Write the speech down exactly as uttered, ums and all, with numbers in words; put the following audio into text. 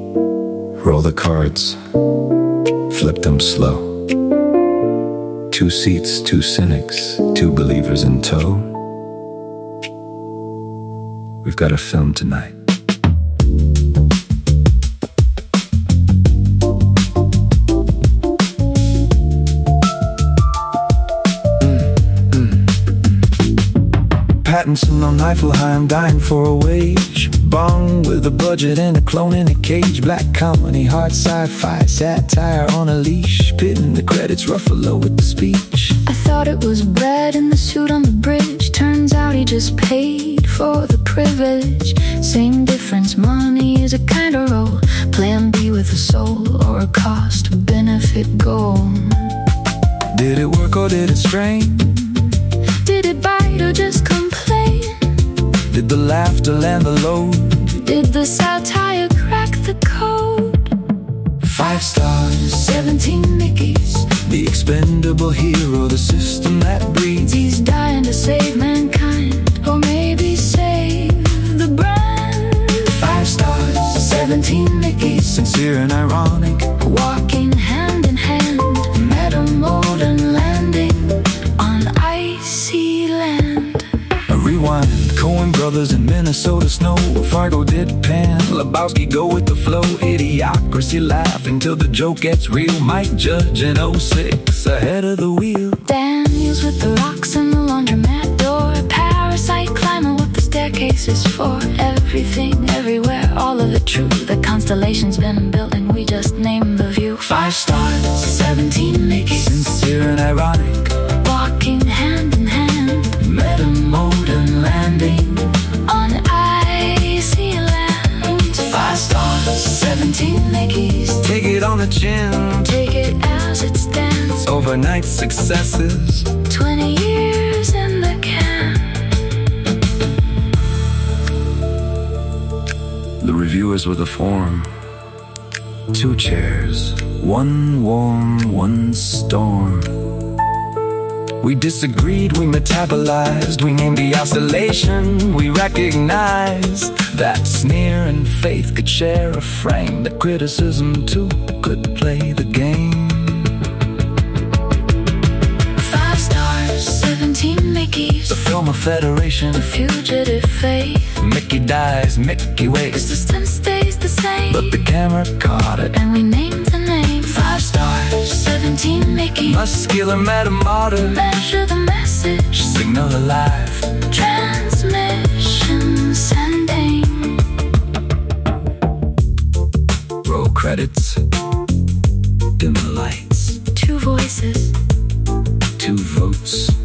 Roll the cards, flip them slow. Two seats, two cynics, two believers in tow. We've got a film tonight. Pattinson on Niflheim, dying for a wage. Bong with a budget and a clone in a cage. Black comedy, hard sci-fi, satire on a leash. Pitting the credits, Ruffalo with the speech. I thought it was bread in the suit on the bridge. Turns out he just paid for the privilege. Same difference, money is a kind of role. Plan B with a soul or a cost-benefit goal. Did it work or did it strain? Did it bite or just complain? Did the laughter land the load? Did the satire crack the code? Five stars, seventeen Mickeys. the expendable hero, the system that breeds. He's dying to save mankind, or maybe save the brand. Five stars, seventeen Mickeys, sincere and ironic, walking hand in hand. Meta modern landing on icy land. a rewind. Coen Brothers in Minnesota snow. Fargo did Pan, Lebowski go with the flow. Idiocracy laugh until the joke gets real. Mike Judge in oh six, ahead of the wheel. Daniels with the rocks and the laundromat door. Parasite climbing what the staircase is for. Everything, everywhere, all of it true. The constellation's been built and we just named the view. Five stars, seventeen Mickeys, sincere and ironic, walking hand in hand. meta modern landing On icy land. Five stars, seventeen Mickeys, take it on the chin. take it as it stands. Overnight successes, Twenty years in the can. the reviewers with a form. Two chairs, one warm, one storm. We disagreed, we metabolized, we named the oscillation. We recognized that sneer and faith could share a frame, that criticism too could play the game. Five stars, seventeen Mickeys, The film of federation, a fugitive faith. Mickey dies, Mickey The waits, system stays the same, but the camera caught it. and we named the name. Five stars, seventeen Mickeys, muscular metamotor, measure the message. signal alive. Transmission sending. Roll credits, dim the lights, Two voices, two votes.